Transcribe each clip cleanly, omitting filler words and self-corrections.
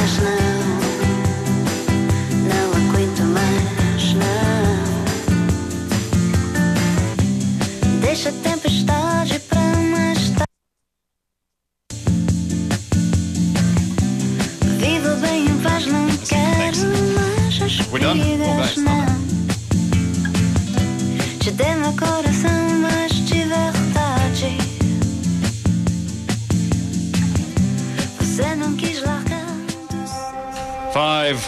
mas não aguento mais, não. Deixa a tempestade para mais tarde. Vivo bem em paz, não quero mais as brigas, não. Te dei meu coração, mas tive verdade. Você não quis largar. 5.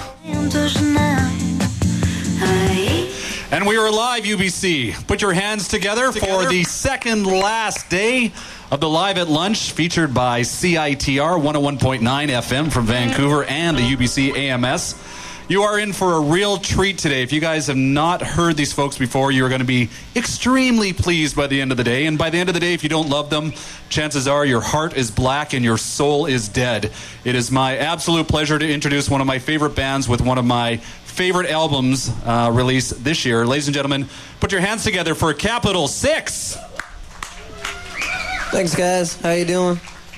And we are live, UBC. Put your hands together for the second last day of the Live at Lunch, featured by CITR 101.9 FM from Vancouver and the UBC AMS. You are in for a real treat today. If you guys have not heard these folks before, you're going to be extremely pleased by the end of the day. And by the end of the day, if you don't love them, chances are your heart is black and your soul is dead. It is my absolute pleasure to introduce one of my favorite bands with one of my favorite albums released this year. Ladies and gentlemen, put your hands together for Capital Six. Thanks, guys. How you doing?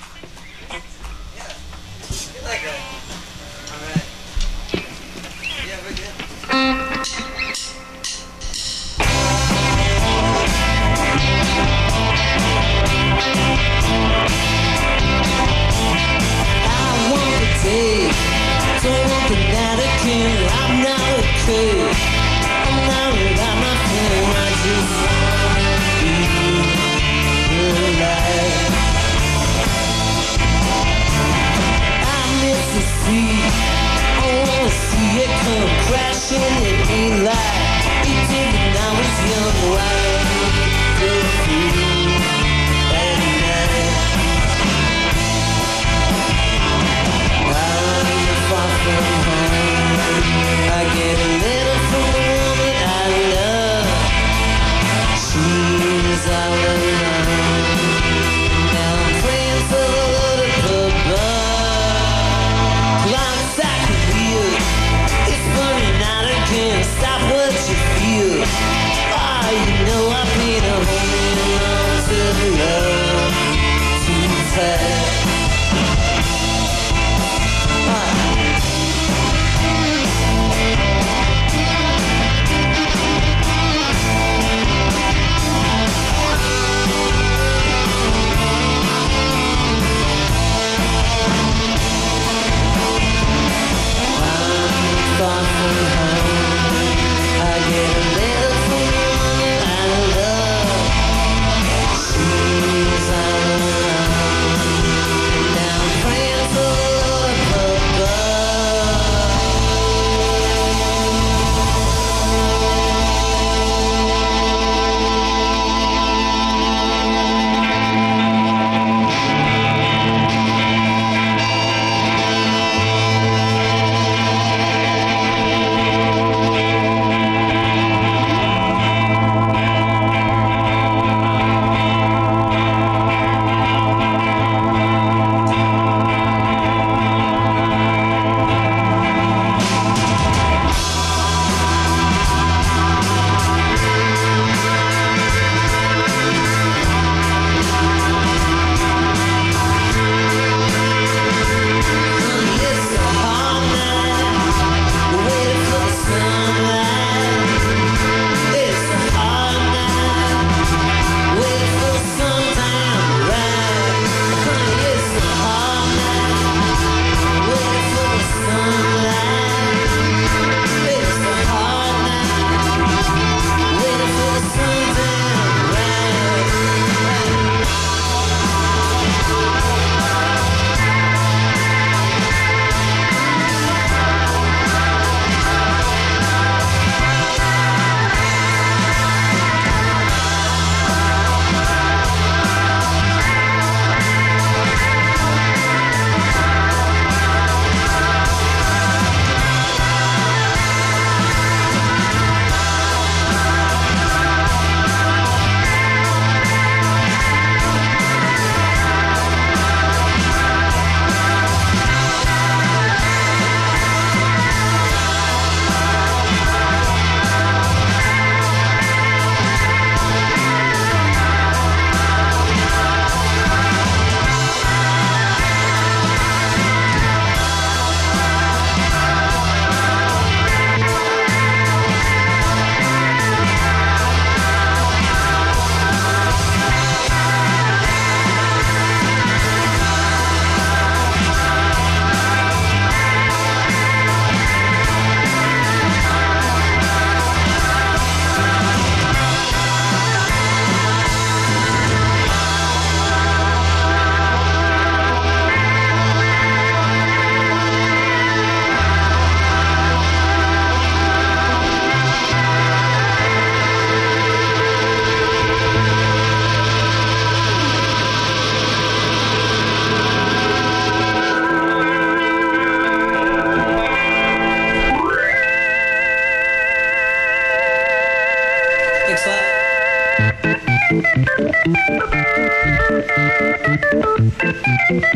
I'm not okay. I'm not without my phone. I just want to be alive.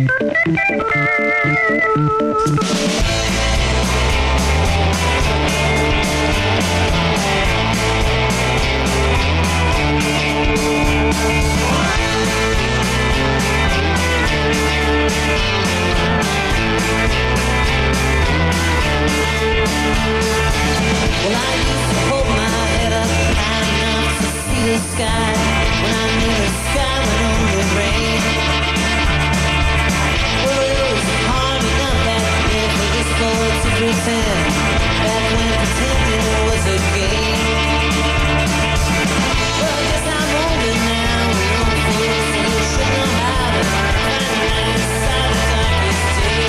Well, I used to hold my head up high enough to see the sky. When I knew the sky would only rain. Well, it was hard enough back then for this soul to pretend. Back when pretending was a game. Well, I guess I'm older now. Young folks, you should know how to find the light inside the darkest day.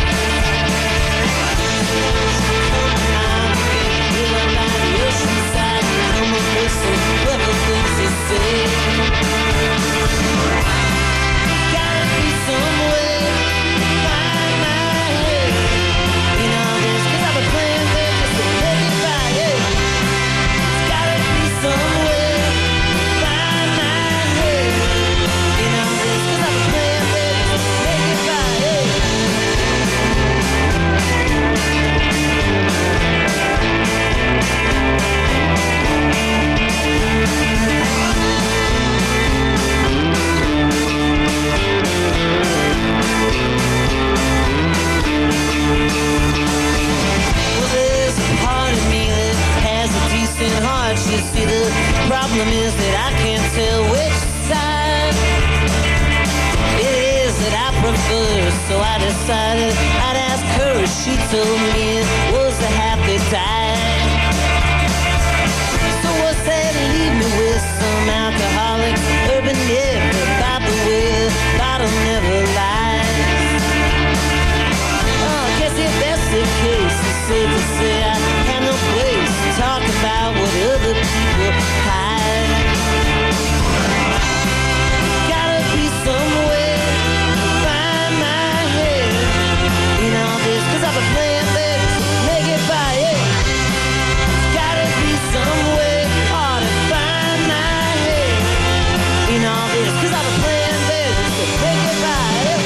You see, the problem is that I can't tell which side it is that I prefer. So I decided I'd ask her if she told me it was the happy tide. So what's that leave me with? Some alcoholic urban myth about the way the bottle never lies. Oh, I guess if that's the case, it's safe to say I have no place to talk about what other people hide. Gotta be somewhere to find my head in all this, 'cause I've been playing baby to make it by it. Gotta be somewhere hard to find my head in all this, 'cause I've been playing baby to make it by it.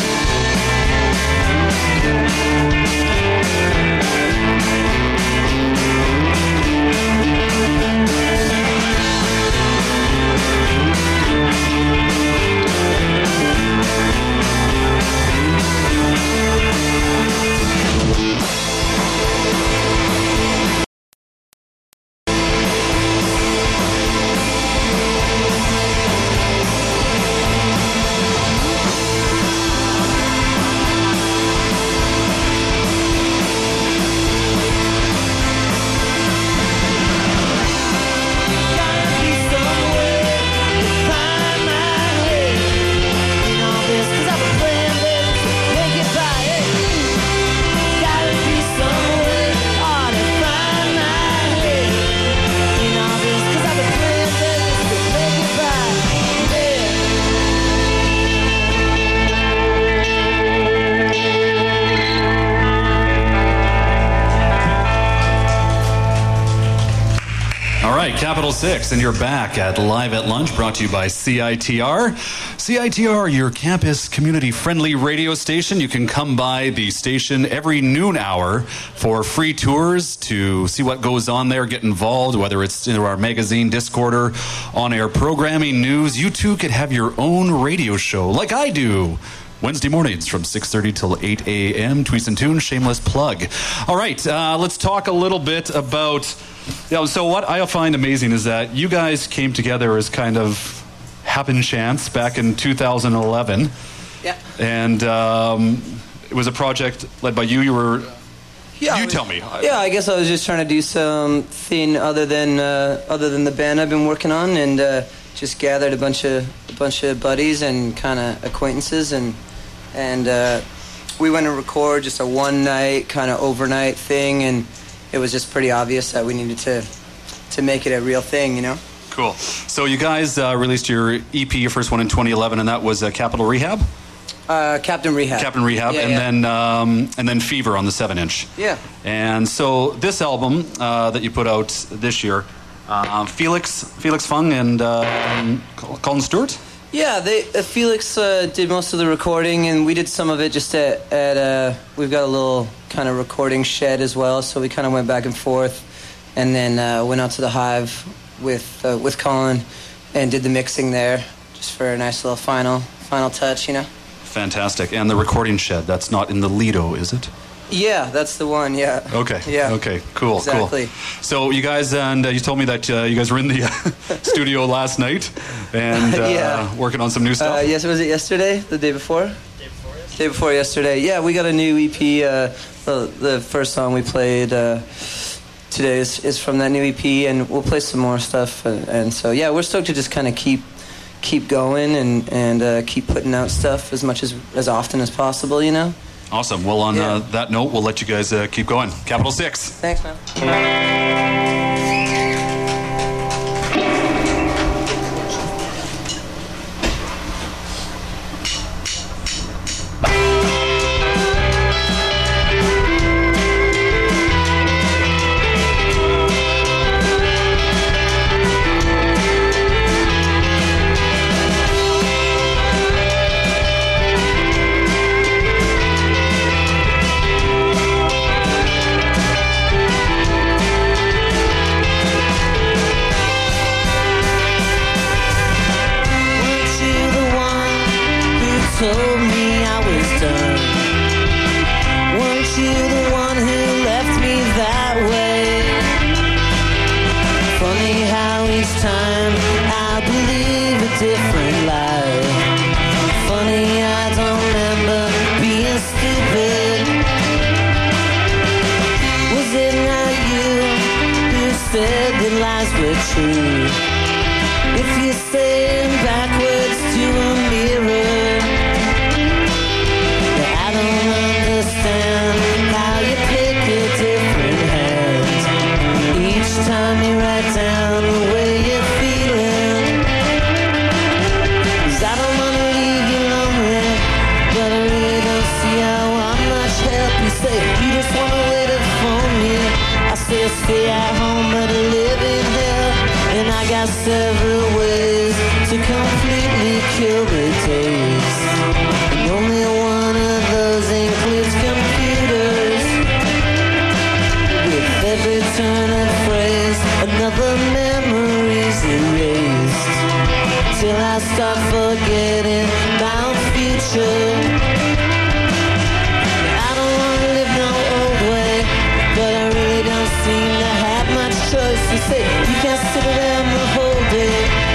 Capital 6, and you're back at Live at Lunch, brought to you by CITR. CITR, your campus community-friendly radio station. You can come by the station every noon hour for free tours to see what goes on there, get involved, whether it's in our magazine, Discord, or on-air programming, news. You too could have your own radio show, like I do. Wednesday mornings from 6:30 till 8 a.m. Tweets and Tunes, shameless plug. All right, let's talk a little bit about... so what I find amazing is that you guys came together as kind of happen chance back in 2011. Yeah. And it was a project led by you. You were... tell me. Yeah, I guess I was just trying to do something other than the band I've been working on, and just gathered a bunch of buddies and kind of acquaintances, and we went to record just a one night kind of overnight thing, and it was just pretty obvious that we needed to make it a real thing, you know. Cool. So you guys released your EP, your first one in 2011, and that was Capital Rehab. Captain Rehab. Captain Rehab, and then Fever on the 7-inch. Yeah. And so this album that you put out this year, Felix Fung and Colin Stewart. Yeah, Felix did most of the recording, and we did some of it just at we've got a little kind of recording shed as well, so we kind of went back and forth, and then went out to the Hive with Colin and did the mixing there, just for a nice little final touch, you know. Fantastic. And the recording shed, that's not in the Lido, is it? Yeah, that's the one, yeah. Okay. Yeah. Okay, cool, exactly. cool. So you guys, and you told me that you guys were in the studio last night and working on some new stuff? Yes, was it yesterday? The day before? Day before yesterday. Yeah, we got a new EP. The first song we played today is from that new EP, and we'll play some more stuff. And so, yeah, we're stoked to just kind of keep going and keep putting out stuff as often as possible, you know? Awesome. Well, on that note, we'll let you guys keep going. Capital 6. Thanks, man. Told me I was done. Weren't you the one who left me that way? Funny how each time I believe a different lie. Funny I don't remember being stupid. Was it not you who said that lies were true? If you're saying backwards to a mirror, I don't understand how you pick a different hand each time you write down the way you're feeling. 'Cause I don't wanna leave you lonely, but I really don't see how I'm much help. You say you just wanna wait up for me. I say stay at home, but I live in hell, and I got several ways to completely kill the days, and only one of those includes computers. With every turn of phrase, another memory's erased, till I start forgetting my own future. I don't wanna live no old way, but I really don't seem to have much choice. To say you can't sit there and hold it.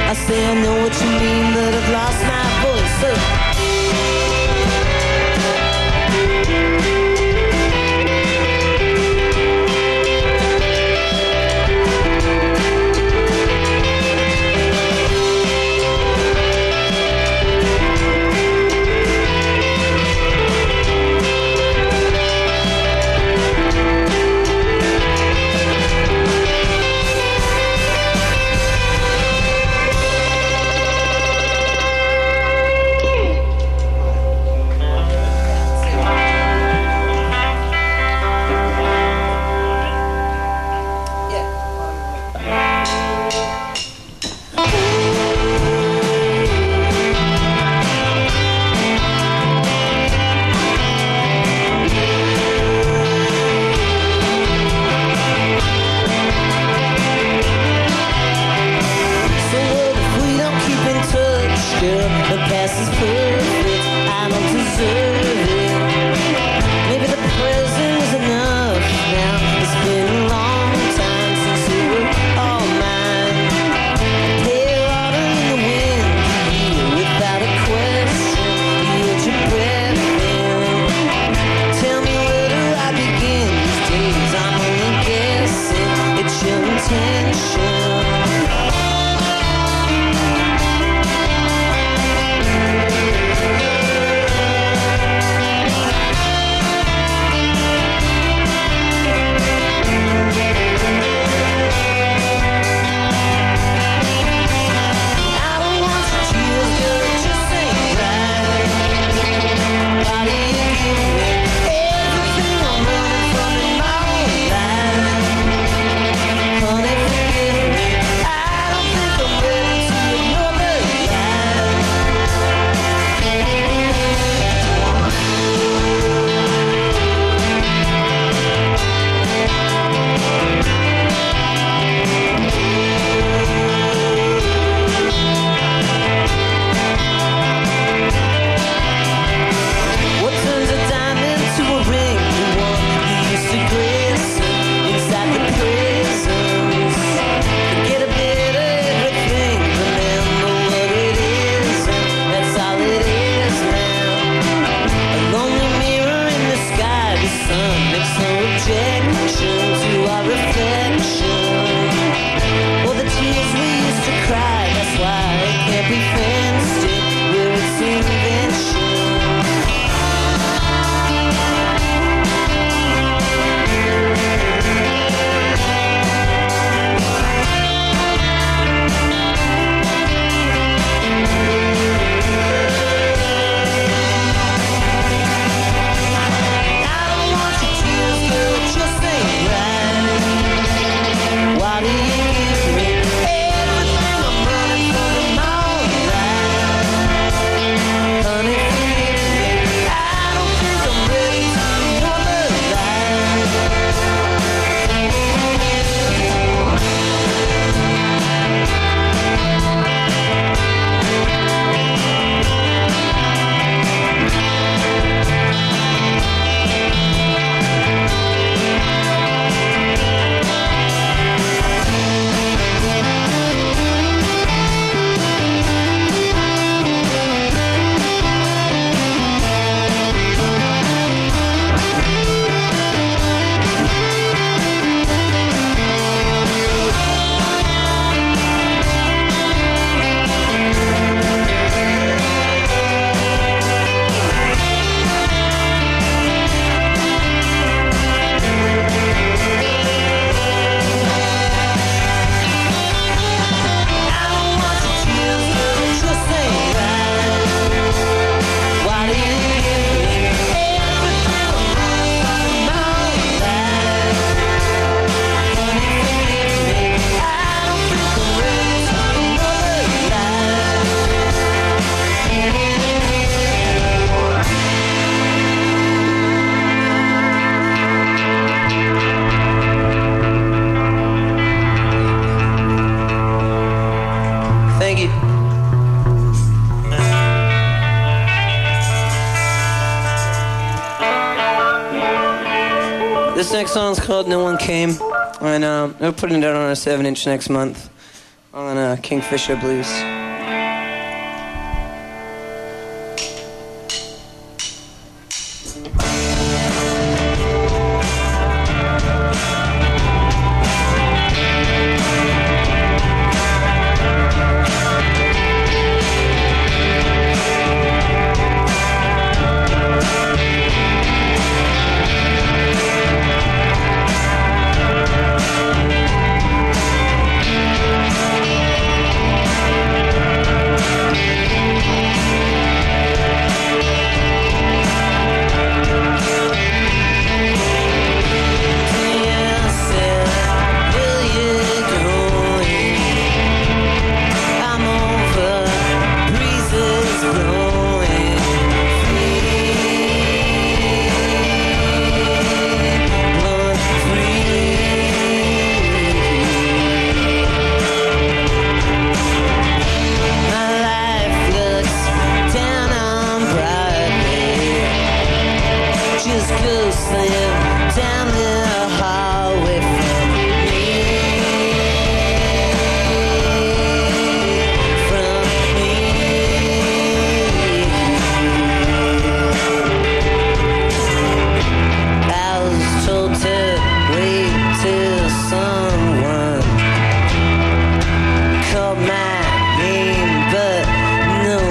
This next song's called No One Came, and we're putting it out on a 7-inch next month on Kingfisher Blues.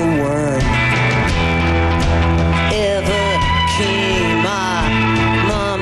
Mama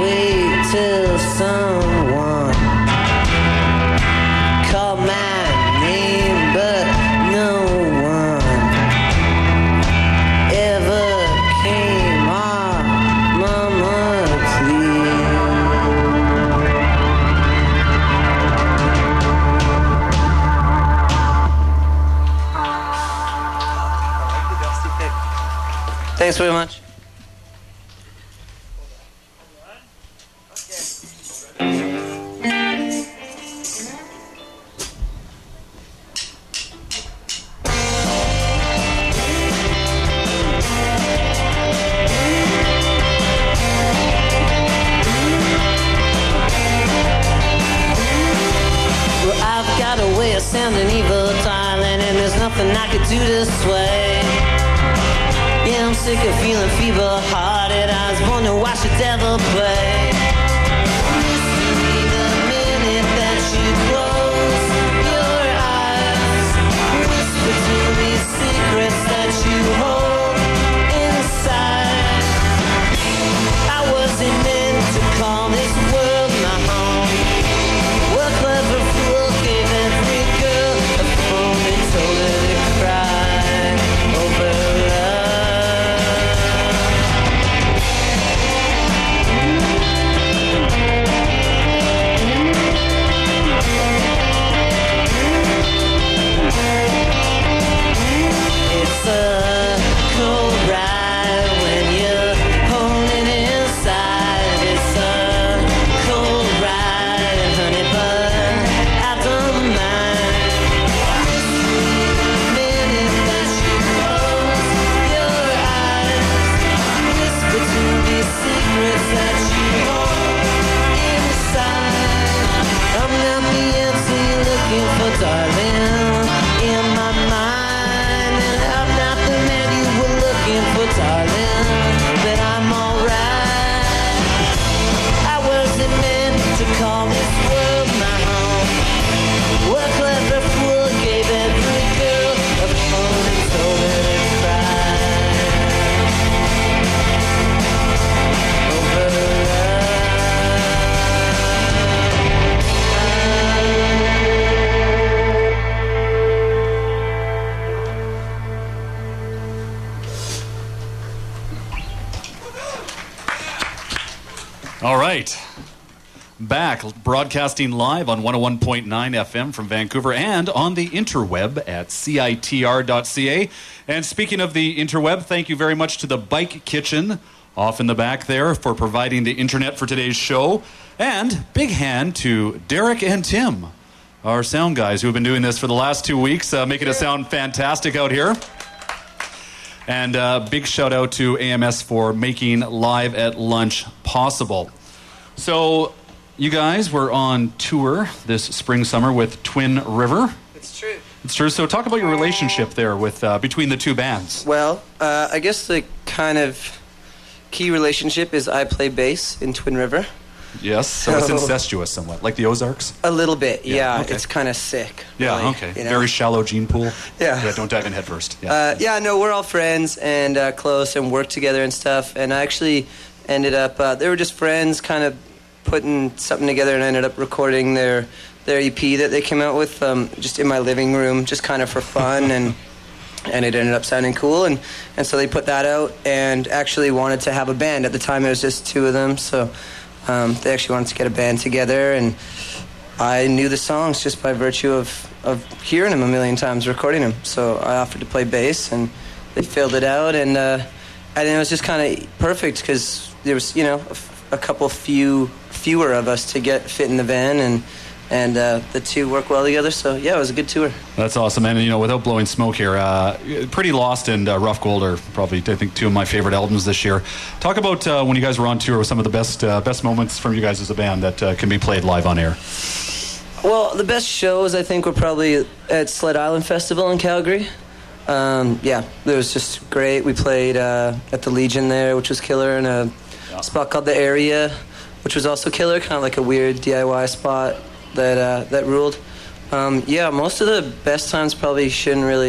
wait till someone called my name, but no one ever came on. Mama, please. Thanks very much. Well, I've got a way of sounding evil, darling, and there's nothing I could do to sway. Yeah, I'm sick of feeling feeble-hearted. I was born to watch the devil play. Mystery, the minute that you close your eyes, whisper to me secrets that you hold inside. I wasn't meant to call this world my home. What clever fool gave every girl a phone and told her to cry over love? It's a cold ride when you're holding inside. It's a cold ride, honey, but I don't mind. The minute that you close your eyes, whisper to me secrets that you hold inside. I'm not the answer you're looking for, darling, in my mind. And I'm not the man you were looking for, darling, but I'm alright. I wasn't meant to call this world my home. What clever fool gave every girl a phone and told her to cry over All right. Back broadcasting live on 101.9 FM from Vancouver and on the interweb at CITR.ca. And speaking of the interweb, thank you very much to the Bike Kitchen off in the back there for providing the internet for today's show. And big hand to Derek and Tim, our sound guys who have been doing this for the last 2 weeks, making it sound fantastic out here. And big shout out to AMS for making Live at Lunch possible. So, you guys were on tour this spring, summer with Twin River. It's true. It's true. So, talk about your relationship there with between the two bands. Well, I guess the kind of key relationship is I play bass in Twin River. Yes, so it's incestuous somewhat, like the Ozarks? A little bit, yeah. Okay. It's kind of sick. Yeah, really, okay. You know? Very shallow gene pool. Yeah. Yeah, don't dive in head first. Yeah. No, we're all friends and close and work together and stuff. And I actually ended up, they were just friends kind of putting something together, and I ended up recording their EP that they came out with just in my living room, just kind of for fun. and it ended up sounding cool. And so they put that out and actually wanted to have a band. At the time, it was just two of them. So they actually wanted to get a band together, and I knew the songs just by virtue of hearing them a million times, recording them. So I offered to play bass, and they filled it out, and it was just kind of perfect because there was, a couple fewer of us to fit in the van, and the two work well together. So yeah, it was a good tour. That's awesome. And without blowing smoke here, Pretty Lost and Rough Gold are probably, I think, two of my favorite albums this year. Talk about when you guys were on tour with some of the best moments from you guys as a band that can be played live on air. Well, the best shows I think were probably at Sled Island Festival in Calgary. It was just great. We played at the Legion there, which was killer, and a spot called The Area, which was also killer, kind of like a weird DIY spot that ruled. Most of the best times probably shouldn't really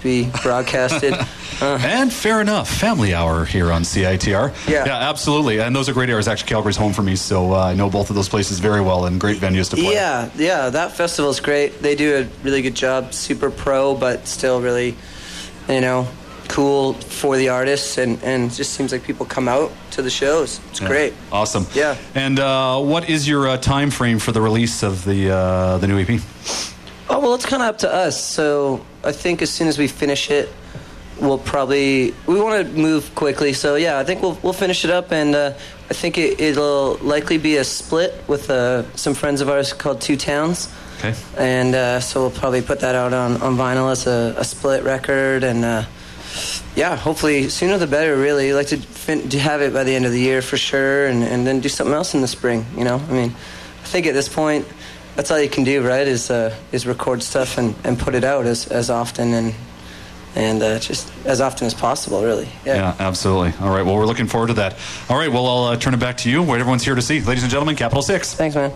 be broadcasted. And fair enough. Family hour here on CITR. Yeah. Yeah, absolutely. And those are great areas. Actually, Calgary's home for me, so I know both of those places very well and great venues to play. Yeah, that festival's great. They do a really good job. Super pro, but still really, cool for the artists, and it just seems like people come out to the shows. It's great. Awesome. Yeah. And what is your time frame for the release of the new EP? Oh, well, it's kind of up to us. So I think as soon as we finish it, we want to move quickly. So yeah, I think we'll finish it up, and I think it'll likely be a split with some friends of ours called Two Towns. Okay. And so we'll probably put that out on vinyl as a split record, and yeah, hopefully sooner the better. Really, I'd like to have it by the end of the year for sure, and then do something else in the spring. I mean, I think at this point, that's all you can do, right? Is record stuff and put it out as often and just as often as possible, really. Yeah, absolutely. All right, well, we're looking forward to that. All right, well, I'll turn it back to you. What everyone's here to see. Ladies and gentlemen, Capital 6. Thanks, man.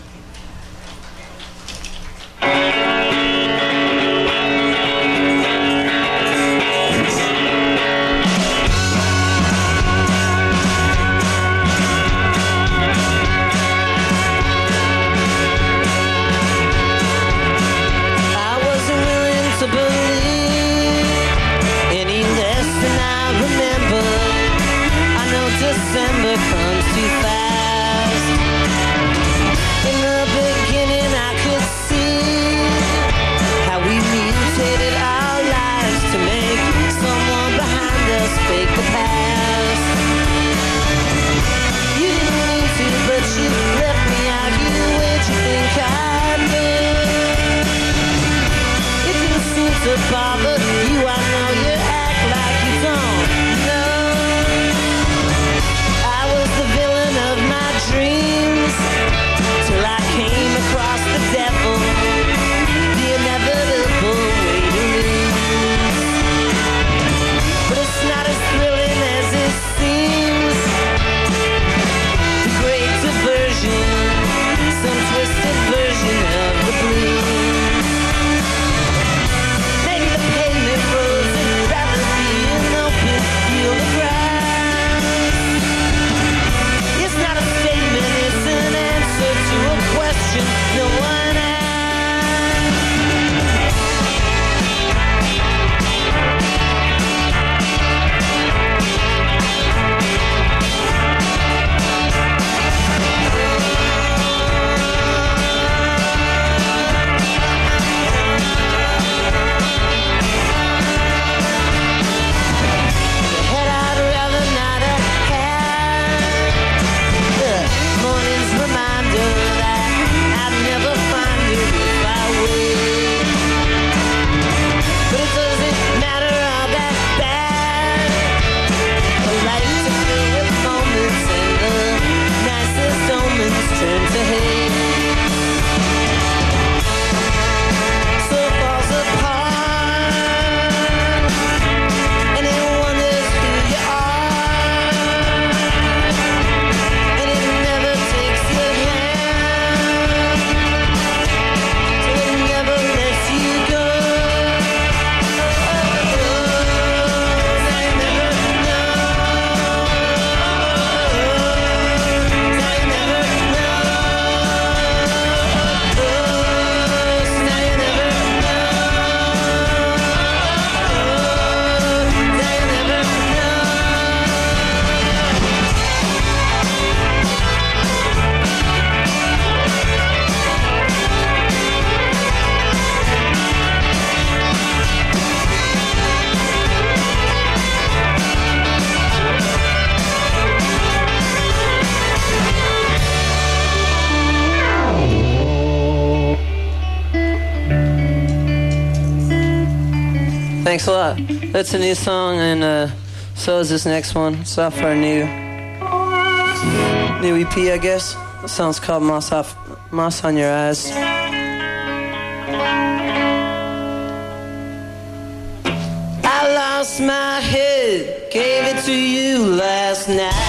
Thanks a lot. That's a new song, and so is this next one. It's off our new EP, I guess. The song's called Moss on Your Eyes. I lost my head, gave it to you last night.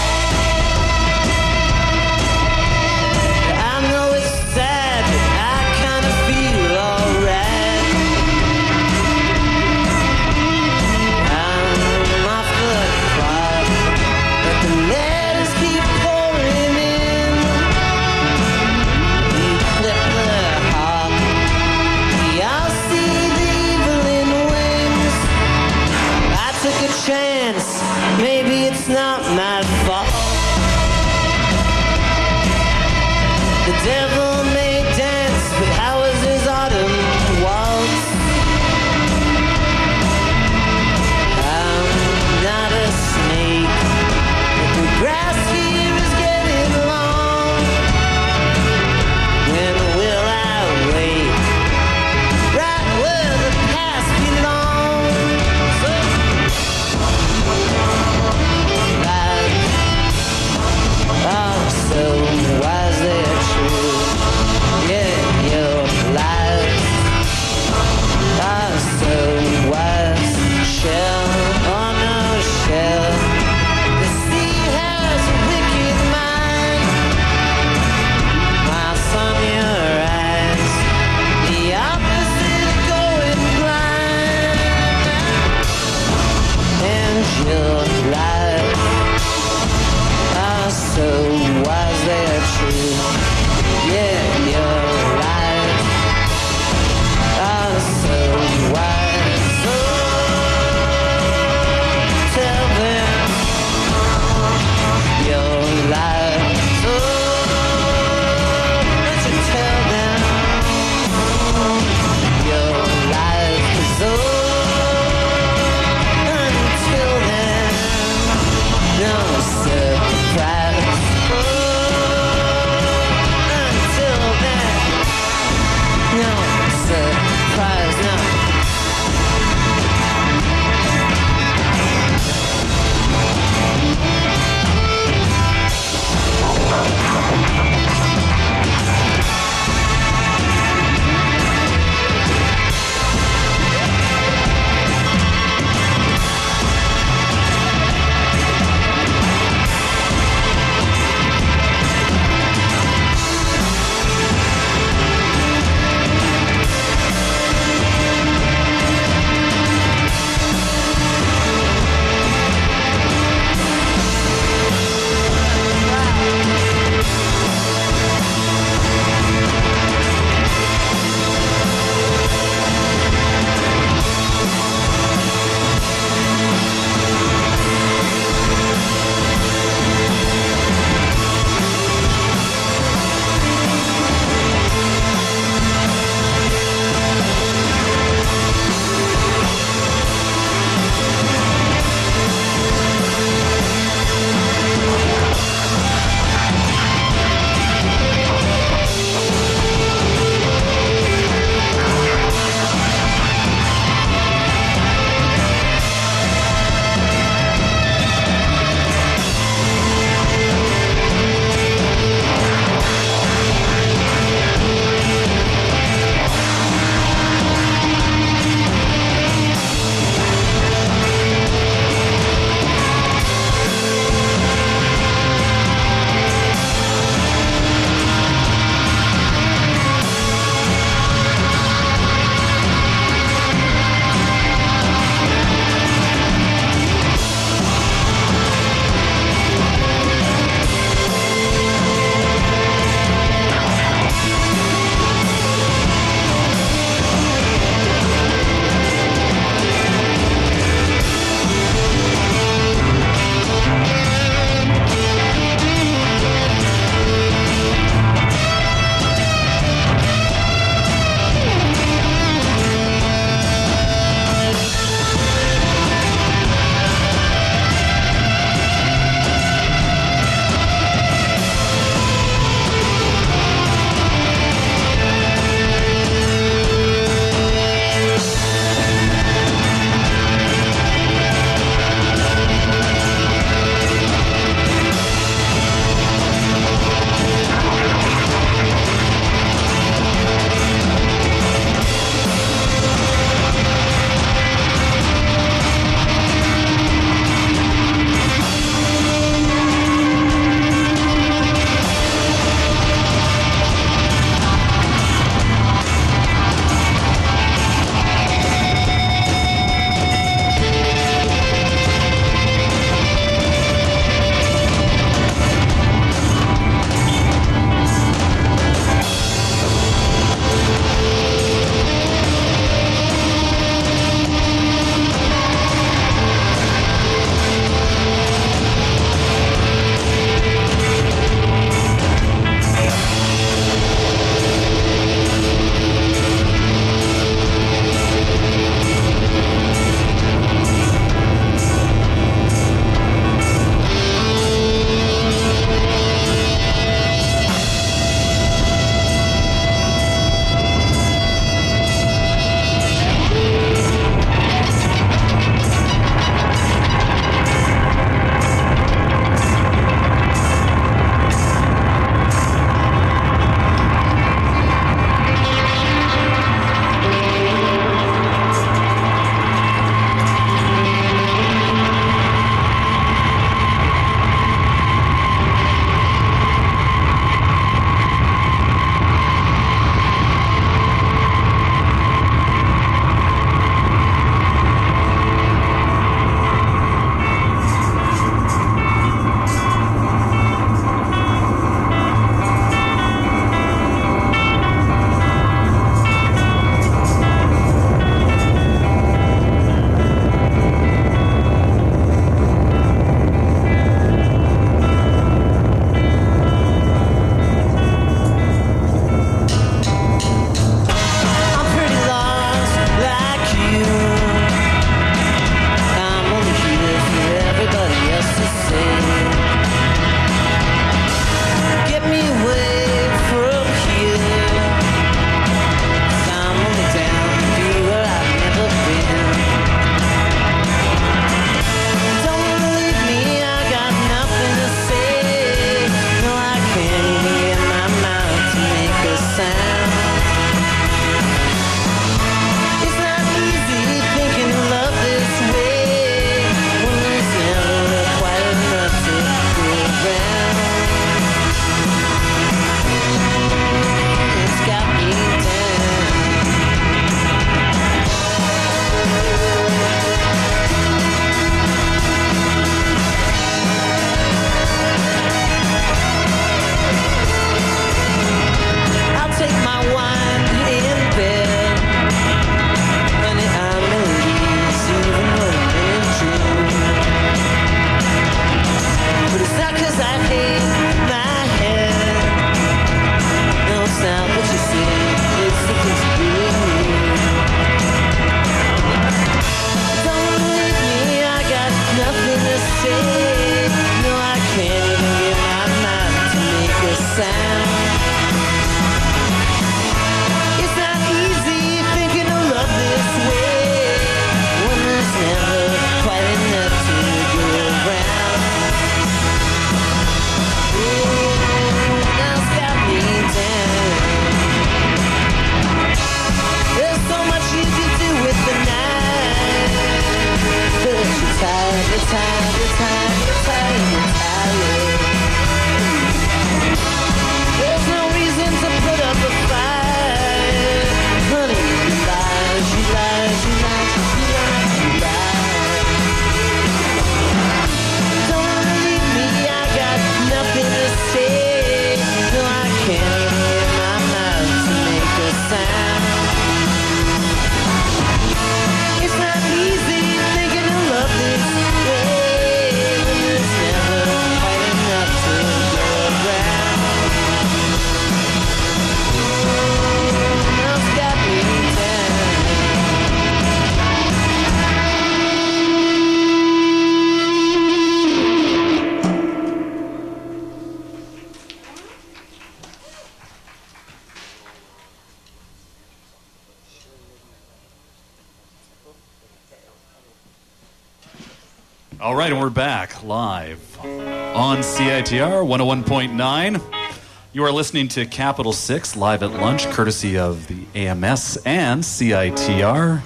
All right, and we're back live on CITR 101.9. You are listening to Capital 6 live at lunch, courtesy of the AMS and CITR.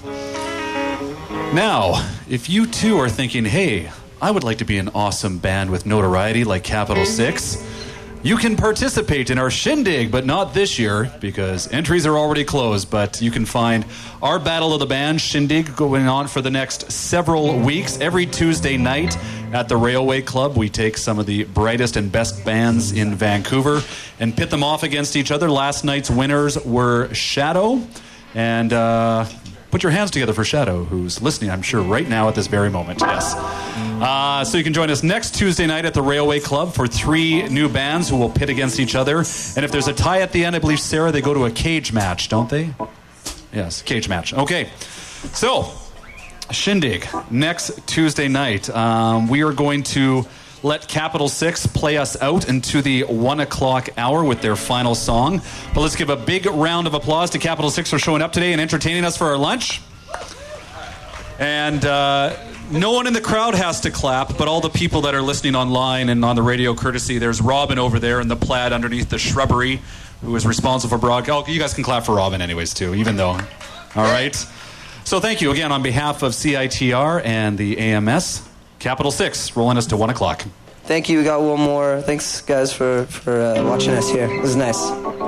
Now, if you too are thinking, hey, I would like to be an awesome band with notoriety like Capital 6, you can participate in our shindig, but not this year because entries are already closed. But you can find our Battle of the Band shindig going on for the next several weeks. Every Tuesday night at the Railway Club, we take some of the brightest and best bands in Vancouver and pit them off against each other. Last night's winners were Shadow. And put your hands together for Shadow, who's listening, I'm sure, right now at this very moment. Yes. So you can join us next Tuesday night at the Railway Club for 3 new bands who will pit against each other. And if there's a tie at the end, I believe, Sarah, they go to a cage match, don't they? Yes, cage match. Okay. So, shindig, next Tuesday night. We are going to let Capital 6 play us out into the 1 o'clock hour with their final song. But let's give a big round of applause to Capital 6 for showing up today and entertaining us for our lunch. And no one in the crowd has to clap, but all the people that are listening online and on the radio courtesy. There's Robin over there in the plaid underneath the shrubbery, who is responsible for broadcast. Oh, you guys can clap for Robin anyways too, even though. All right. So thank you again on behalf of CITR and the AMS. Capital 6, rolling us to 1 o'clock. Thank you. We got one more. Thanks, guys, for watching us here. It was nice.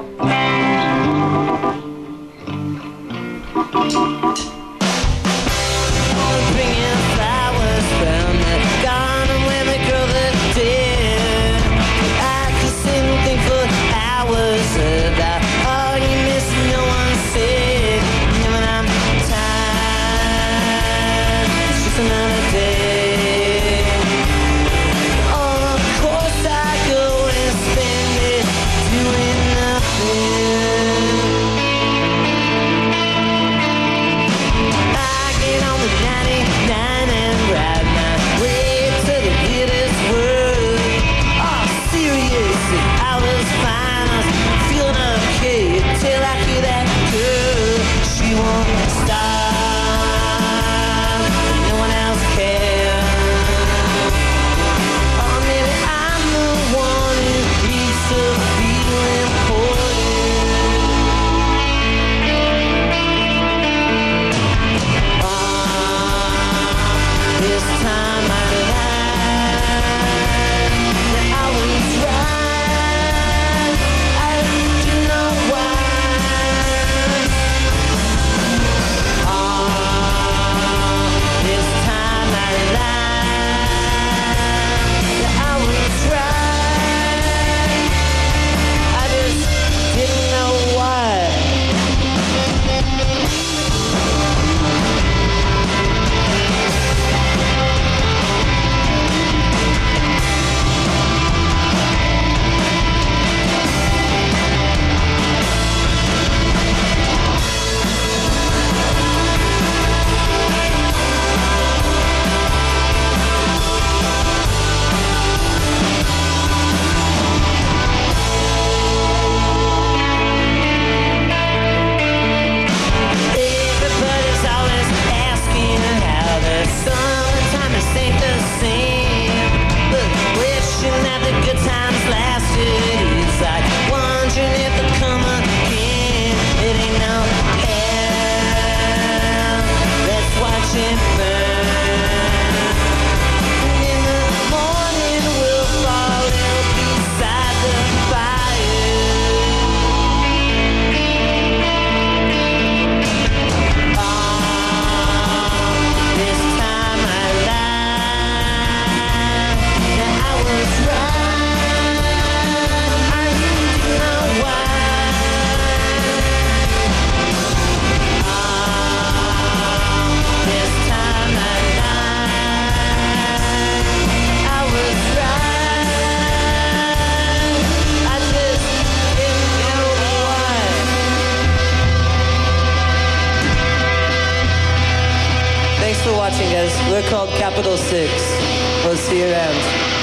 We're called Capital 6. We'll see you around.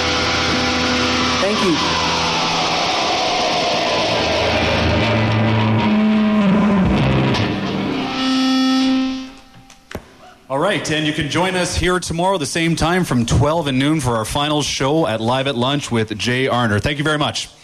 Thank you. All right. right, and you can join us here tomorrow the same time from 12 and noon for our final show at Live at Lunch with Jay Arner. Thank you very much.